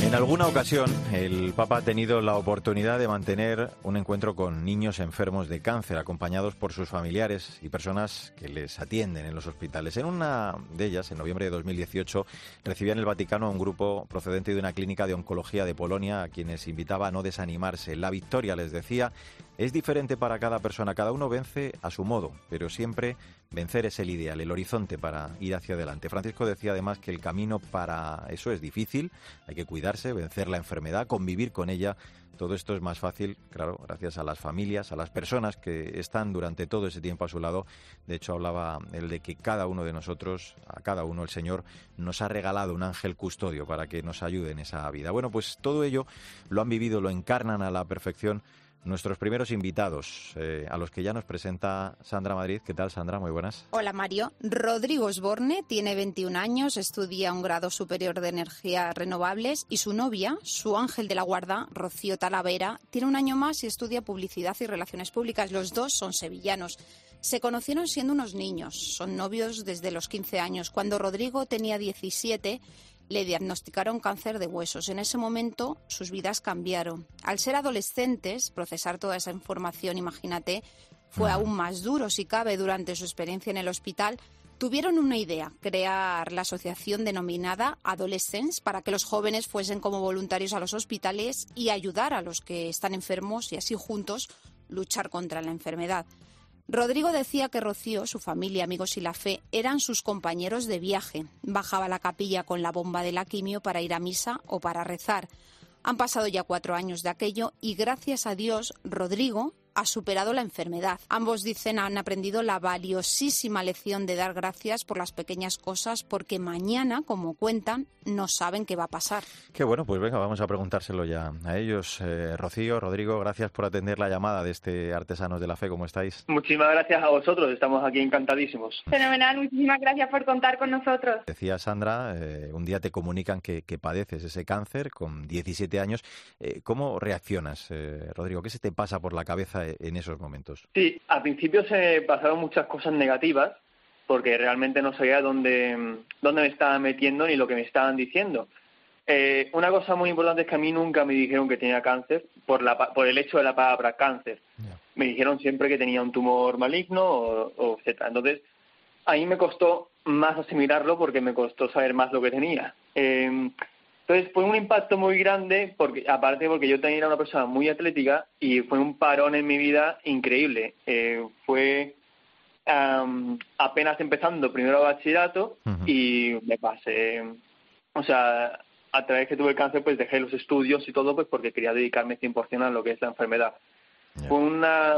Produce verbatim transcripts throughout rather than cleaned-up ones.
En alguna ocasión, el Papa ha tenido la oportunidad de mantener un encuentro con niños enfermos de cáncer, acompañados por sus familiares y personas que les atienden en los hospitales. En una de ellas, en noviembre de dos mil dieciocho, recibía en el Vaticano a un grupo procedente de una clínica de oncología de Polonia, a quienes invitaba a no desanimarse. La victoria, les decía, es diferente para cada persona. Cada uno vence a su modo, pero siempre vencer es el ideal, el horizonte para ir hacia adelante. Francisco decía además que el camino para eso es difícil, hay que cuidarse, vencer la enfermedad, convivir con ella. Todo esto es más fácil, claro, gracias a las familias, a las personas que están durante todo ese tiempo a su lado. De hecho, hablaba él de que cada uno de nosotros, a cada uno el Señor nos ha regalado un ángel custodio para que nos ayude en esa vida. Bueno, pues todo ello lo han vivido, lo encarnan a la perfección nuestros primeros invitados, eh, a los que ya nos presenta Sandra Madrid. ¿Qué tal, Sandra? Muy buenas. Hola, Mario. Rodrigo Osborne tiene veintiún años, estudia un grado superior de energías renovables y su novia, su ángel de la guarda, Rocío Talavera, tiene un año más y estudia publicidad y relaciones públicas. Los dos son sevillanos. Se conocieron siendo unos niños, son novios desde los quince años. Cuando Rodrigo tenía diecisiete, le diagnosticaron cáncer de huesos. En ese momento sus vidas cambiaron. Al ser adolescentes, procesar toda esa información, imagínate, fue aún más duro, si cabe. Durante su experiencia en el hospital, tuvieron una idea: crear la asociación denominada Adolescents, para que los jóvenes fuesen como voluntarios a los hospitales y ayudar a los que están enfermos y así juntos luchar contra la enfermedad. Rodrigo decía que Rocío, su familia, amigos y la fe eran sus compañeros de viaje. Bajaba a la capilla con la bomba de la quimio para ir a misa o para rezar. Han pasado ya cuatro años de aquello y gracias a Dios, Rodrigo ha superado la enfermedad. Ambos dicen han aprendido la valiosísima lección de dar gracias por las pequeñas cosas, porque mañana, como cuentan, no saben qué va a pasar. Qué bueno, pues venga, vamos a preguntárselo ya a ellos. Eh, Rocío, Rodrigo, gracias por atender la llamada de este Artesanos de la Fe. ¿Cómo estáis? Muchísimas gracias a vosotros, estamos aquí encantadísimos. Fenomenal, muchísimas gracias por contar con nosotros. Decía Sandra, eh, un día te comunican que, que padeces ese cáncer con diecisiete años. Eh, ¿Cómo reaccionas, eh, Rodrigo? ¿Qué se te pasa por la cabeza en esos momentos? Sí, al principio se pasaron muchas cosas negativas, porque realmente no sabía dónde, dónde me estaba metiendo ni lo que me estaban diciendo. Eh, una cosa muy importante es que a mí nunca me dijeron que tenía cáncer por, la, por el hecho de la palabra cáncer. Yeah. Me dijeron siempre que tenía un tumor maligno o, o etcétera. Entonces, a mí me costó más asimilarlo porque me costó saber más lo que tenía. Eh, Entonces fue un impacto muy grande, porque aparte porque yo también era una persona muy atlética y fue un parón en mi vida increíble. Eh, fue um, apenas empezando primero bachillerato uh-huh. y me pasé, o sea, a través que tuve el cáncer pues dejé los estudios y todo pues porque quería dedicarme cien por ciento a lo que es la enfermedad. Yeah. Fue una...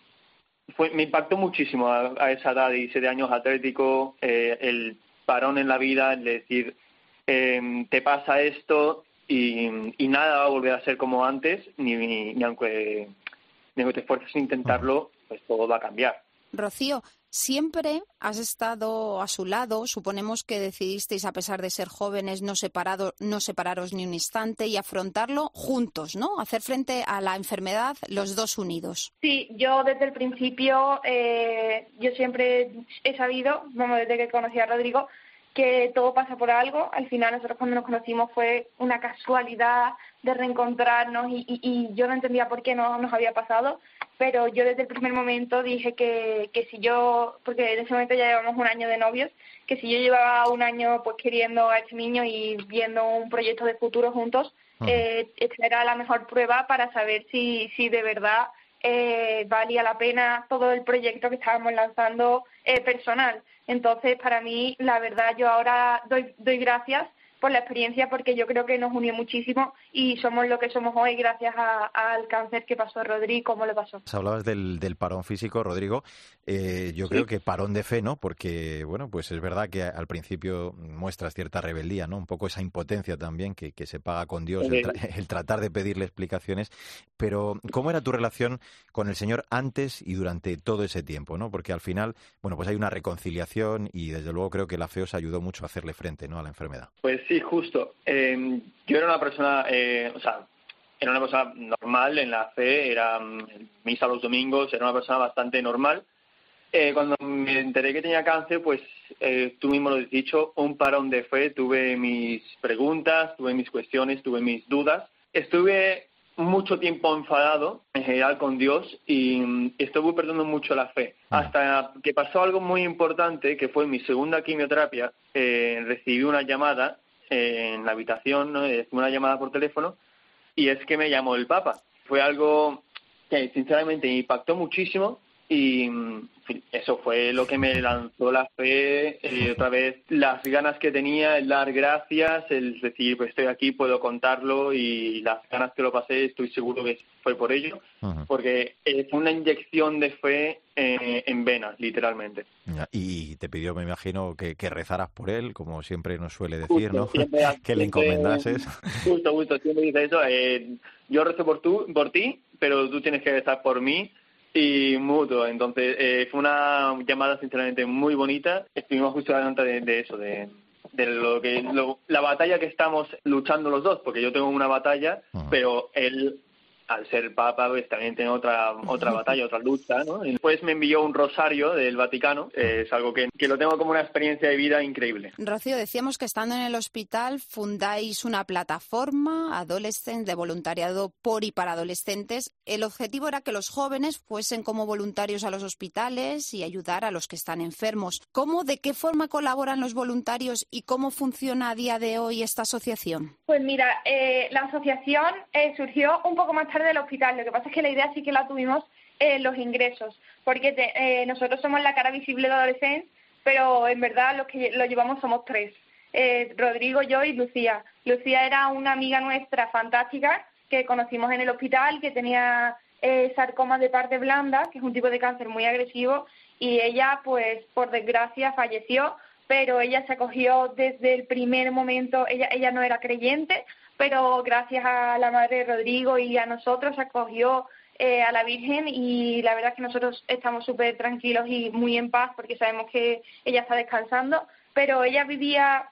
Fue, me impactó muchísimo a, a esa edad, diecisiete años, atlético, eh, el parón en la vida, el decir... Eh, te pasa esto y, y nada va a volver a ser como antes, ni, ni, ni aunque, ni aunque te esfuerces en intentarlo, pues todo va a cambiar. Rocío, siempre has estado a su lado. Suponemos que decidisteis, a pesar de ser jóvenes, no, separado, no separaros ni un instante y afrontarlo juntos, ¿no? Hacer frente a la enfermedad los dos unidos. Sí, yo desde el principio, eh, yo siempre he sabido, bueno, desde que conocí a Rodrigo, que todo pasa por algo. Al final nosotros cuando nos conocimos fue una casualidad de reencontrarnos y, y, y yo no entendía por qué no nos había pasado, pero yo desde el primer momento dije que, que si yo, porque en ese momento ya llevamos un año de novios, que si yo llevaba un año pues queriendo a este niño y viendo un proyecto de futuro juntos, uh-huh. eh, esta era la mejor prueba para saber si, si de verdad eh, valía la pena todo el proyecto que estábamos lanzando eh, personal. Entonces, para mí, la verdad, yo ahora doy, doy gracias por la experiencia porque yo creo que nos unió muchísimo y somos lo que somos hoy gracias a, al cáncer que pasó a Rodrigo, cómo le pasó. Hablabas del, del parón físico, Rodrigo. Eh, yo sí. creo que parón de fe, ¿no? Porque, bueno, pues es verdad que al principio muestras cierta rebeldía, ¿no? Un poco esa impotencia también que, que se paga con Dios, sí. el, tra- el tratar de pedirle explicaciones. Pero, ¿cómo era tu relación con el Señor antes y durante todo ese tiempo, ¿no? Porque al final, bueno, pues hay una reconciliación y desde luego creo que la fe os ayudó mucho a hacerle frente, ¿no? A la enfermedad. Pues sí, justo. Eh, yo era una persona, eh, o sea, era una persona normal en la fe, era misa los domingos, era una persona bastante normal, Eh, cuando me enteré que tenía cáncer, pues eh, tú mismo lo has dicho, un parón de fe. Tuve mis preguntas, tuve mis cuestiones, tuve mis dudas. Estuve mucho tiempo enfadado, en general, con Dios y mm, estuve perdiendo mucho la fe. Hasta que pasó algo muy importante, que fue mi segunda quimioterapia. Eh, recibí una llamada eh, en la habitación, ¿no? Eh, una llamada por teléfono, y es que me llamó el Papa. Fue algo que sinceramente me impactó muchísimo. Y en fin, eso fue lo que me lanzó la fe, eh, otra vez las ganas que tenía, el dar gracias, el decir, pues estoy aquí, puedo contarlo, y las ganas que lo pasé, estoy seguro que fue por ello, uh-huh. porque eh, fue una inyección de fe eh, en venas, literalmente. Y te pidió, me imagino, que, que rezaras por él, como siempre nos suele decir, justo, ¿no? Siempre, que le siempre, encomendases. Justo, justo, siempre dice eso, eh, yo rezo por, tú, por ti, pero tú tienes que rezar por mí. Y mutuo, entonces eh, fue una llamada sinceramente muy bonita. Estuvimos justo delante de, de eso, de, de lo que lo, la batalla que estamos luchando los dos, porque yo tengo una batalla, uh-huh. pero él, al ser papa, pues también tiene otra otra batalla, otra lucha, ¿no? Y después me envió un rosario del Vaticano, eh, es algo que, que lo tengo como una experiencia de vida increíble. Rocío, decíamos que estando en el hospital fundáis una plataforma adolescente de voluntariado por y para adolescentes. El objetivo era que los jóvenes fuesen como voluntarios a los hospitales y ayudar a los que están enfermos. ¿Cómo, de qué forma colaboran los voluntarios y cómo funciona a día de hoy esta asociación? Pues mira, eh, la asociación eh, surgió un poco más tarde del hospital. Lo que pasa es que la idea sí que la tuvimos en eh, los ingresos, porque te, eh, nosotros somos la cara visible de adolescentes, pero en verdad los que lo llevamos somos tres. Eh, Rodrigo, yo y Lucía. Lucía era una amiga nuestra fantástica que conocimos en el hospital, que tenía eh, sarcoma de parte blanda, que es un tipo de cáncer muy agresivo, y ella, pues, por desgracia, falleció, pero ella se acogió desde el primer momento. Ella, ella no era creyente, pero gracias a la madre de Rodrigo y a nosotros se acogió eh, a la Virgen, y la verdad es que nosotros estamos súper tranquilos y muy en paz porque sabemos que ella está descansando, pero ella vivía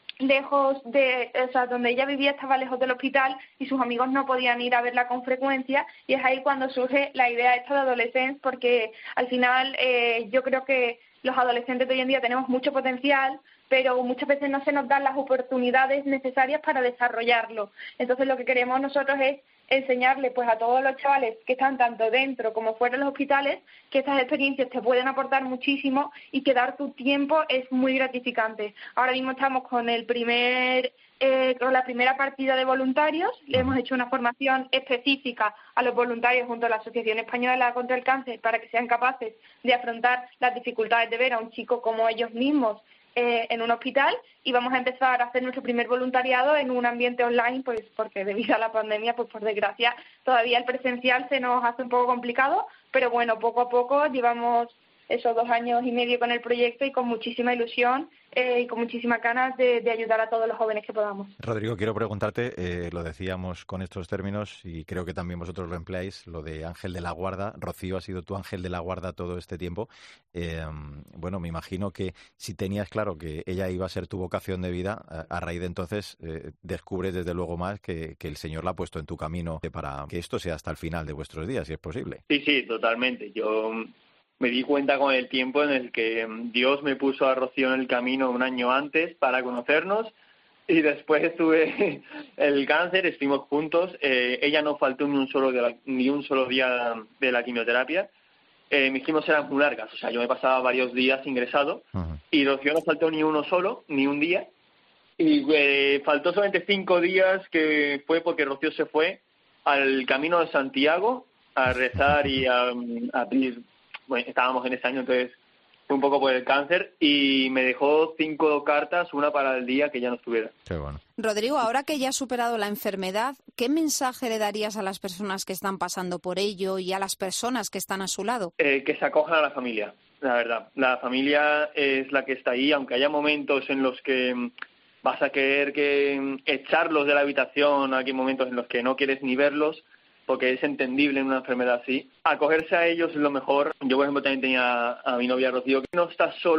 lejos de, o sea, donde ella vivía estaba lejos del hospital y sus amigos no podían ir a verla con frecuencia, y es ahí cuando surge la idea esta de adolescentes, porque al final eh, yo creo que los adolescentes de hoy en día tenemos mucho potencial, pero muchas veces no se nos dan las oportunidades necesarias para desarrollarlo. Entonces lo que queremos nosotros es enseñarle pues a todos los chavales que están tanto dentro como fuera de los hospitales que estas experiencias te pueden aportar muchísimo y que dar tu tiempo es muy gratificante. Ahora mismo estamos con el primer eh, con la primera partida de voluntarios. Le hemos hecho una formación específica a los voluntarios junto a la Asociación Española contra el Cáncer para que sean capaces de afrontar las dificultades de ver a un chico como ellos mismos Eh, en un hospital, y vamos a empezar a hacer nuestro primer voluntariado en un ambiente online, pues porque debido a la pandemia, pues por desgracia todavía el presencial se nos hace un poco complicado, pero bueno, poco a poco llevamos esos dos años y medio con el proyecto y con muchísima ilusión eh, y con muchísimas ganas de, de ayudar a todos los jóvenes que podamos. Rodrigo, quiero preguntarte, eh, lo decíamos con estos términos y creo que también vosotros lo empleáis, lo de ángel de la guarda. Rocío ha sido tu ángel de la guarda todo este tiempo. Eh, bueno, me imagino que si tenías claro que ella iba a ser tu vocación de vida, a, a raíz de entonces eh, descubres desde luego más que, que el Señor la ha puesto en tu camino para que esto sea hasta el final de vuestros días, si es posible. Sí, sí, totalmente. Yo me di cuenta con el tiempo en el que Dios me puso a Rocío en el camino un año antes para conocernos, y después tuve el cáncer, estuvimos juntos. Eh, ella no faltó ni un solo de la, ni un solo día de la quimioterapia. Eh, mis quimios eran muy largas, o sea, yo me pasaba varios días ingresado, uh-huh. y Rocío no faltó ni uno solo, ni un día, y eh, faltó solamente cinco días, que fue porque Rocío se fue al Camino de Santiago a rezar y a, a pedir. Bueno, estábamos en ese año, entonces fue un poco por el cáncer, y me dejó cinco cartas, una para el día que ya no estuviera. Qué bueno. Rodrigo, ahora que ya has superado la enfermedad, ¿qué mensaje le darías a las personas que están pasando por ello y a las personas que están a su lado? Eh, que se acojan a la familia, la verdad. La familia es la que está ahí, aunque haya momentos en los que vas a querer que echarlos de la habitación, hay momentos en los que no quieres ni verlos, porque es entendible en una enfermedad así. Acogerse a ellos es lo mejor. Yo, por ejemplo, también tenía a mi novia Rocío, que no estás solo,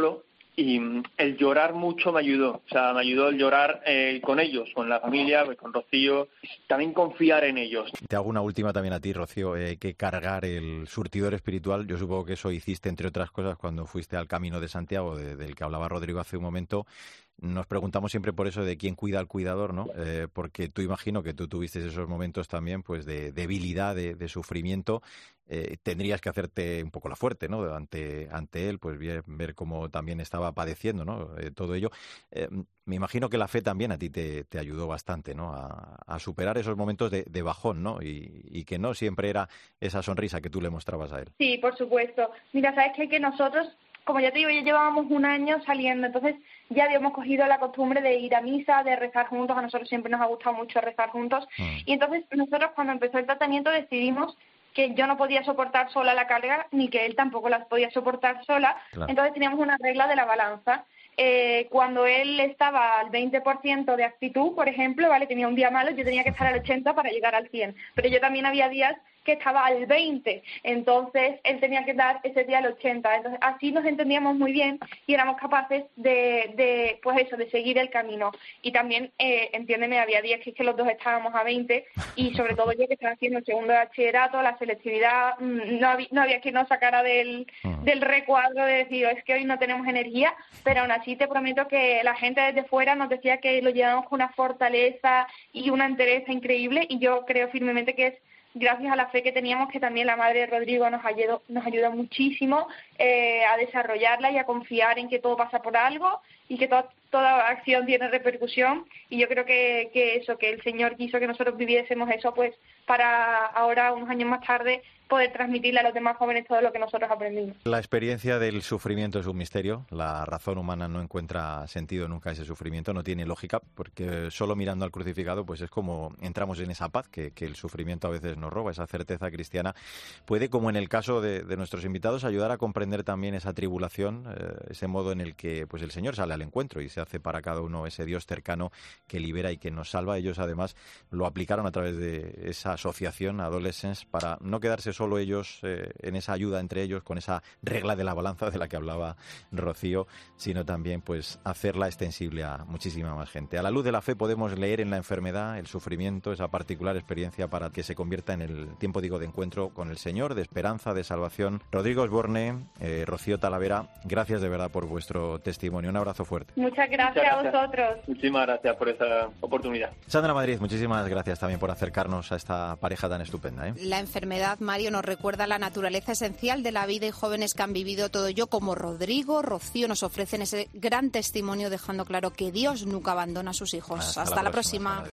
y el llorar mucho me ayudó, o sea, me ayudó el llorar eh, con ellos, con la familia, pues, con Rocío, también confiar en ellos. Te hago una última también a ti, Rocío, eh, que cargar el surtidor espiritual. Yo supongo que eso hiciste, entre otras cosas, cuando fuiste al Camino de Santiago, de, del que hablaba Rodrigo hace un momento. Nos preguntamos siempre por eso de quién cuida al cuidador, ¿no? Eh, porque tú imagino que tú tuviste esos momentos también, pues, de debilidad, de, de sufrimiento. Eh, tendrías que hacerte un poco la fuerte, ¿no? Ante, ante él, pues ver, ver cómo también estaba padeciendo, ¿no? Eh, todo ello. Eh, me imagino que la fe también a ti te, te ayudó bastante, ¿no? A, a superar esos momentos de, de bajón, ¿no? Y, y que no siempre era esa sonrisa que tú le mostrabas a él. Sí, por supuesto. Mira, sabes que, que nosotros, como ya te digo, ya llevábamos un año saliendo, entonces ya habíamos cogido la costumbre de ir a misa, de rezar juntos. A nosotros siempre nos ha gustado mucho rezar juntos. Mm. Y entonces nosotros, cuando empezó el tratamiento, decidimos que yo no podía soportar sola la carga, ni que él tampoco las podía soportar sola. Claro. Entonces teníamos una regla de la balanza. Eh, cuando él estaba al veinte por ciento de actitud, por ejemplo, vale, tenía un día malo, yo tenía que estar al ochenta para llegar al cien. Pero yo también había días que estaba al veinte, entonces él tenía que dar ese día al ochenta. Entonces así nos entendíamos muy bien y éramos capaces de, de pues eso, de seguir el camino. Y también, eh, entiéndeme, había días que, es que los dos estábamos a veinte, y sobre todo yo que estaba haciendo el segundo de bachillerato, la selectividad, no había, no había quien nos sacara del, del recuadro de decir, es que hoy no tenemos energía, pero aún así te prometo que la gente desde fuera nos decía que lo llevamos con una fortaleza y una entereza increíble, y yo creo firmemente que es gracias a la fe que teníamos, que también la madre de Rodrigo nos ayudó, nos ayudó muchísimo eh, a desarrollarla y a confiar en que todo pasa por algo y que to- toda acción tiene repercusión. Y yo creo que, que eso, que el Señor quiso que nosotros viviésemos eso, pues para ahora, unos años más tarde, poder transmitirle a los demás jóvenes todo lo que nosotros aprendimos. La experiencia del sufrimiento es un misterio. La razón humana no encuentra sentido nunca a ese sufrimiento, no tiene lógica, porque solo mirando al crucificado pues es como entramos en esa paz que, que el sufrimiento a veces nos roba. Esa certeza cristiana puede, como en el caso de, de nuestros invitados, ayudar a comprender también esa tribulación, eh, ese modo en el que pues el Señor sale al encuentro y se hace para cada uno ese Dios cercano que libera y que nos salva. Ellos además lo aplicaron a través de esa asociación Adolescents para no quedarse solo ellos eh, en esa ayuda entre ellos, con esa regla de la balanza de la que hablaba Rocío, sino también pues hacerla extensible a muchísima más gente. A la luz de la fe podemos leer en la enfermedad, el sufrimiento, esa particular experiencia para que se convierta en el tiempo, digo, de encuentro con el Señor, de esperanza, de salvación. Rodrigo Osborne, eh, Rocío Talavera, gracias de verdad por vuestro testimonio. Un abrazo fuerte. Muchas gracias, Muchas gracias a vosotros. Muchísimas gracias por esa oportunidad. Sandra Madrid, muchísimas gracias también por acercarnos a esta pareja tan estupenda, ¿eh? La enfermedad, Mario, nos recuerda la naturaleza esencial de la vida, y jóvenes que han vivido todo ello, como Rodrigo, Rocío, nos ofrecen ese gran testimonio, dejando claro que Dios nunca abandona a sus hijos. Hasta, Hasta la, la próxima. próxima.